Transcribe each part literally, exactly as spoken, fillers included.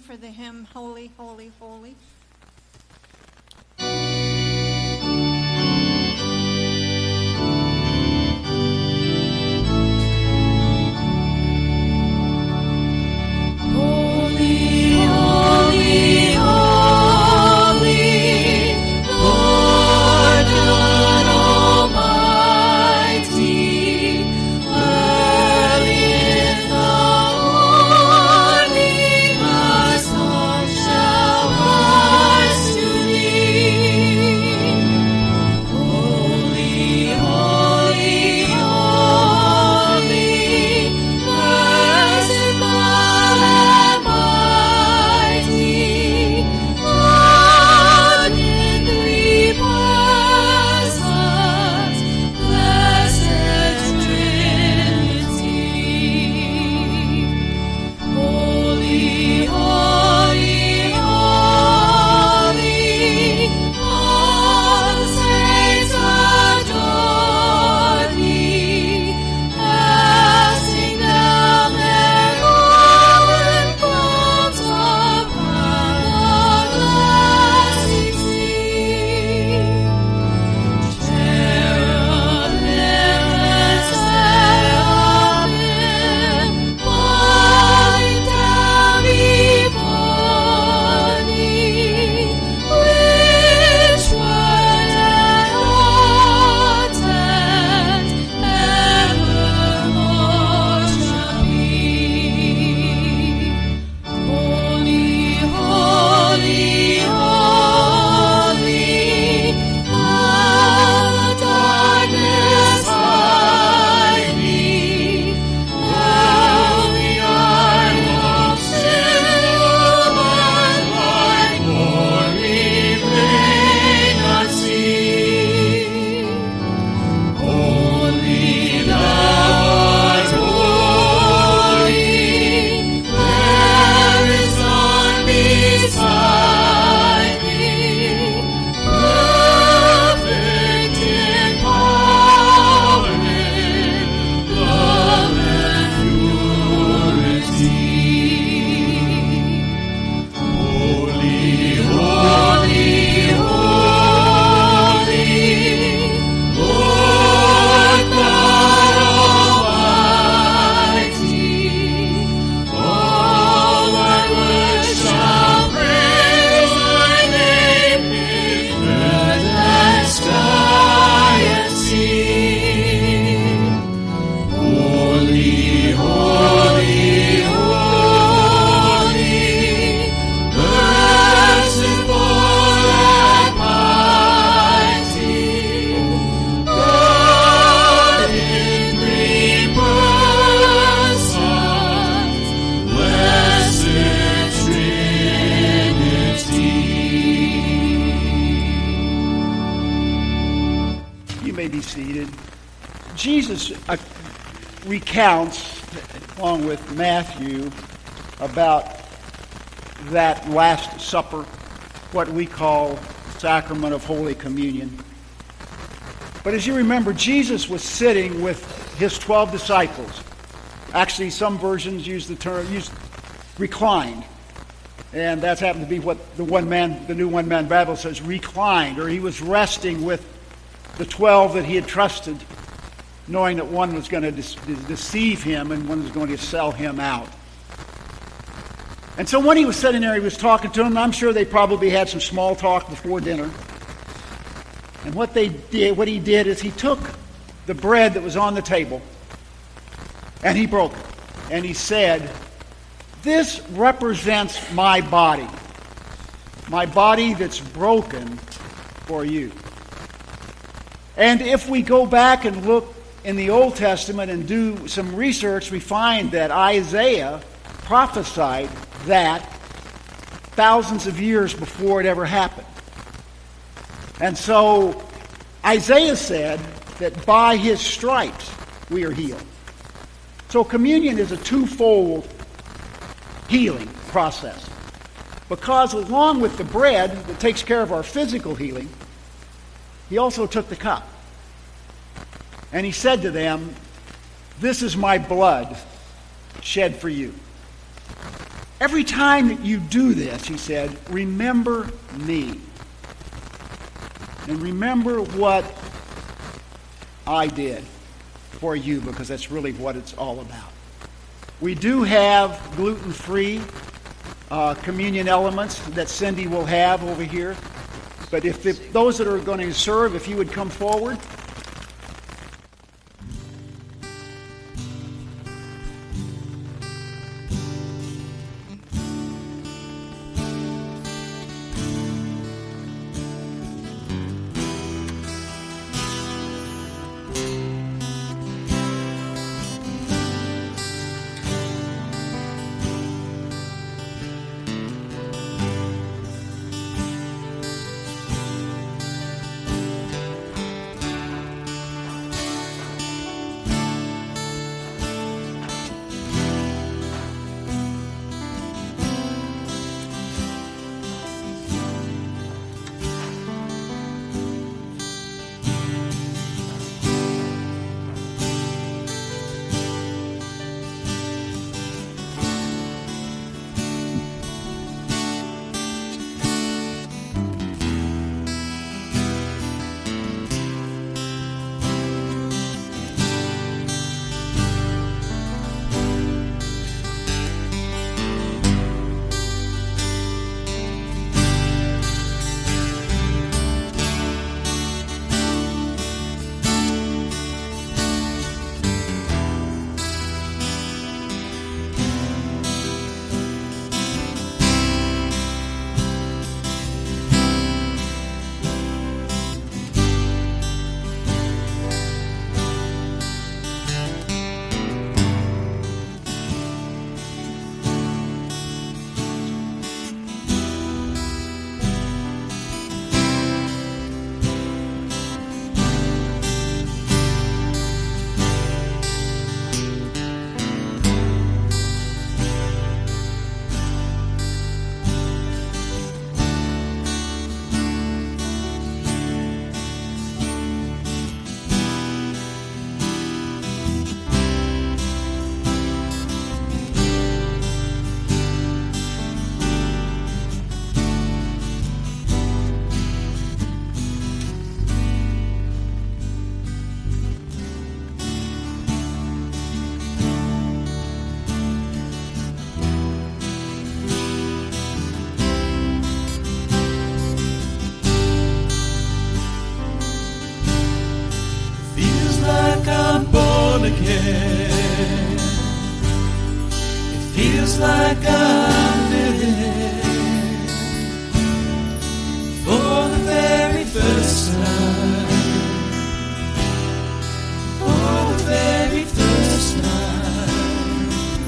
for the hymn, Holy, Holy, Holy. Jesus uh, recounts, along with Matthew, about that Last Supper, what we call Sacrament of Holy Communion. But as you remember, Jesus was sitting with his twelve disciples. Actually, some versions use the term use reclined. And that's happened to be what the one man, the New One Man Bible says, reclined, or he was resting with the twelve that he had trusted, knowing that one was going to de- deceive him and one was going to sell him out. And so when he was sitting there, he was talking to them. I'm sure they probably had some small talk before dinner. And what they did, what he did is he took the bread that was on the table and he broke it. And he said, "This represents my body, my body that's broken for you." And if we go back and look in the Old Testament and do some research, we find that Isaiah prophesied that thousands of years before it ever happened. And so Isaiah said that by his stripes we are healed. So communion is a twofold healing process. Because along with the bread that takes care of our physical healing, he also took the cup. And he said to them, "This is my blood shed for you." every time that you do this, he said, remember me. And remember what I did for you, because that's really what it's all about. We do have gluten-free uh, communion elements that Cindy will have over here. But if, if those that are going to serve, if you would come forward. again. It feels like I'm living for the very first time. For the very first time.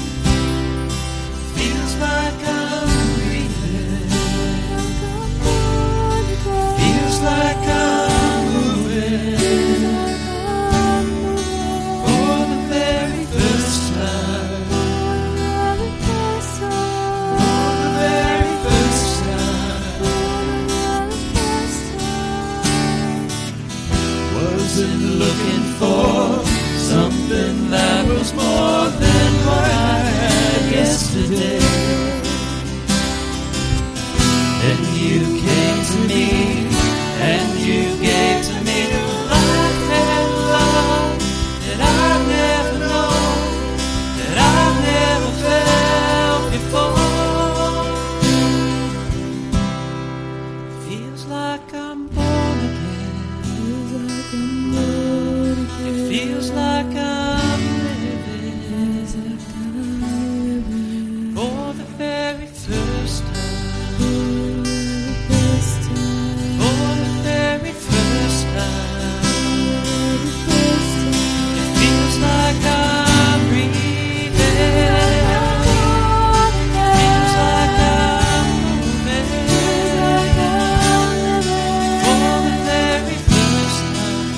Feels like I'm breathing. Feels like I'm moving. Looking for something that was more than what I had yesterday. And you came to me, and you gave to me life and love that I've never known, that I've never felt before. Feels like I'm born again. Feels like I'm born. It feels like I'm living for the very first time. For the very first time. It feels like I'm breathing. It feels like I'm moving for the very first time.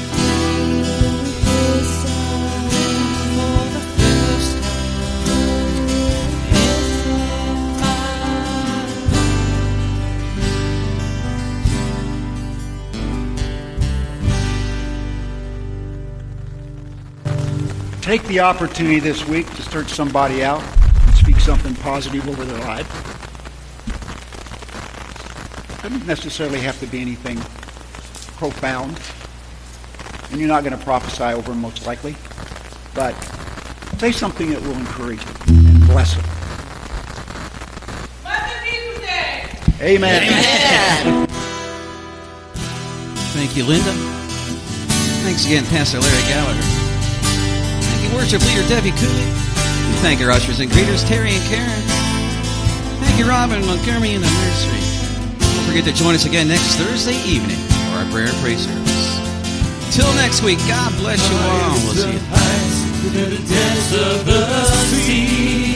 Take the opportunity this week to search somebody out and speak something positive over their life. Doesn't necessarily have to be anything profound. And you're not going to prophesy over them most likely. But say something that will encourage them and bless them. Amen. Amen. Thank you, Linda. Thanks again, Pastor Larry Gallagher. Thank you, worship leader Debbie Cooley. And thank our ushers and greeters, Terry and Karen. Thank you, Robin Montgomery in the nursery. Don't forget to join us again next Thursday evening for our prayer and praise service. Till next week, God bless you all. We'll see you. To the depths of the sea,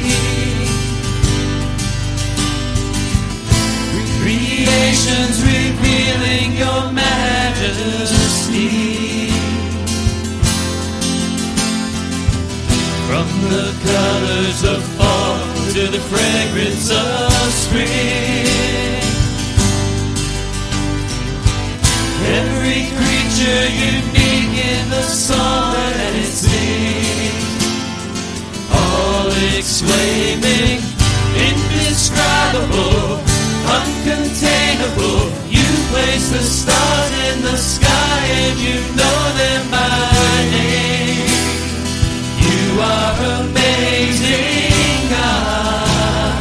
creation's revealing your majesty. From the colors of fall to the fragrance of spring, every creature unique in the song that it sings, all exclaiming, indescribable, uncontainable. You place the stars in the sky and you know them by name. You are amazing, God.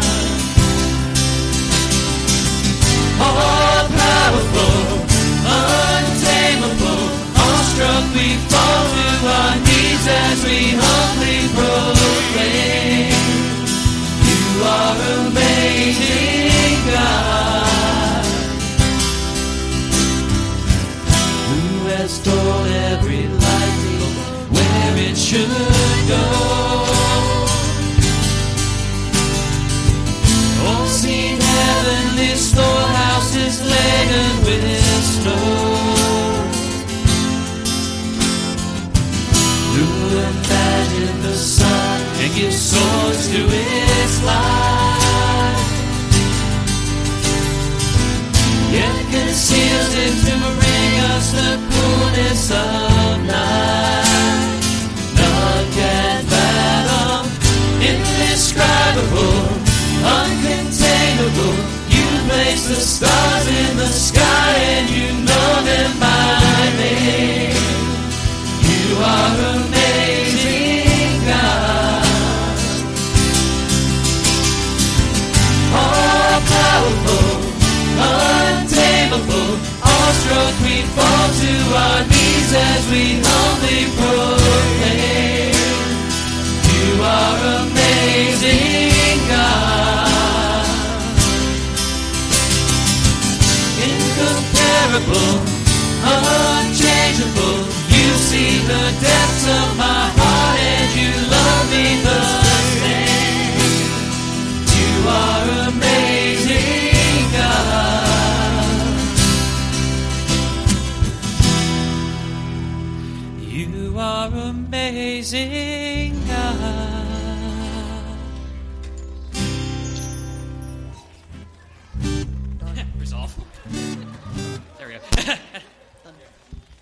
All powerful, untamable, awestruck we fall to our knees as we humbly proclaim. You are amazing, God. Who has told every lightning where it should go? All seen heavenly storehouses laden with snow. Who imagined the sun and give source to its light? Yet conceals it to bring us the coolness of night. None can fathom, indescribable, uncontainable. You place the stars in the sky and you know them by name. You are amazing, God. All powerful, untamable, awestruck we fall to our knees as we humbly proclaim. You are amazing, God. Incomparable, unchangeable. You see the depths of my heart and you love me the same. You are amazing, God. You are amazing, God. That was awful.